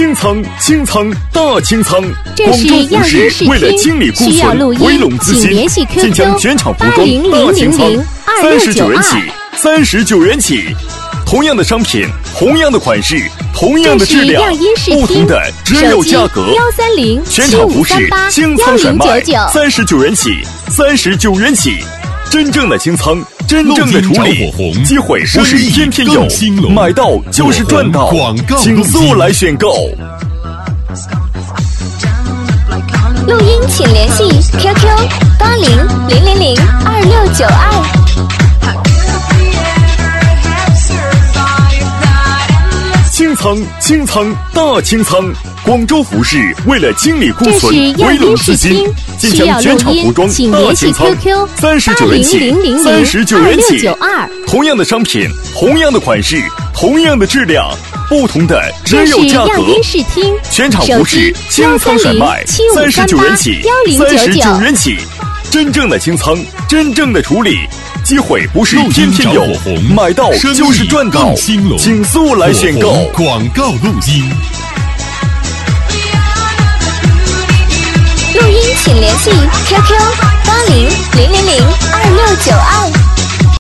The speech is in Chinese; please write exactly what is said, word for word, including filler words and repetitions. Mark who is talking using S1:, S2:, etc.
S1: 清仓，清仓，大清仓！
S2: 这是样音视听，
S1: 为了清理库
S2: 需要录
S1: 存，回
S2: 音，
S1: 笼资金，
S2: 请联系 Q
S1: 晋江
S2: Q
S1: 全场服
S2: 八
S1: 装
S2: 零零零
S1: 大清仓
S2: 零，二
S1: 三
S2: 六九
S1: 十九元起
S2: 二。，
S1: 三十九元起。同样的商品，同样的款式，同样的质量，
S2: 这是样音视听
S1: 不同的只有价格。
S2: 幺三零
S1: 全
S2: 七五
S1: 场服饰
S2: 三八
S1: 清
S2: 幺
S1: 仓甩卖
S2: 零九九，
S1: 三十九元起，三十九元起。真正的清仓，真正的处理，机会不是天天有，买到就是赚到，请速来选购。
S2: 录音请联系 Q Q 八零零零零二六九二。
S1: 清仓，清仓，大清仓！广州服饰为了清理库
S2: 这
S1: 存，
S2: 是样
S1: 回笼
S2: 音
S1: 资金
S2: 视听，，
S1: 晋
S2: 需要
S1: 江全
S2: 录音
S1: 场服装，大
S2: 请联系
S1: 清仓
S2: Q Q
S1: 三十
S2: 八
S1: 九元起
S2: 零零零，
S1: 三十九
S2: 二
S1: 元起
S2: 六九。二。
S1: 同样的商品，同样的款式，同样的质量，不同的只
S2: 这是
S1: 有价格
S2: 样。音视听，
S1: 全场服饰清仓甩卖，三十九元起，三十九元起。真正的清仓，真正的处理，机会不是天天有，买到就是赚到，请速来选购。
S3: 广告录音。
S2: 录音请联系 Q Q 八零零零零二六九二。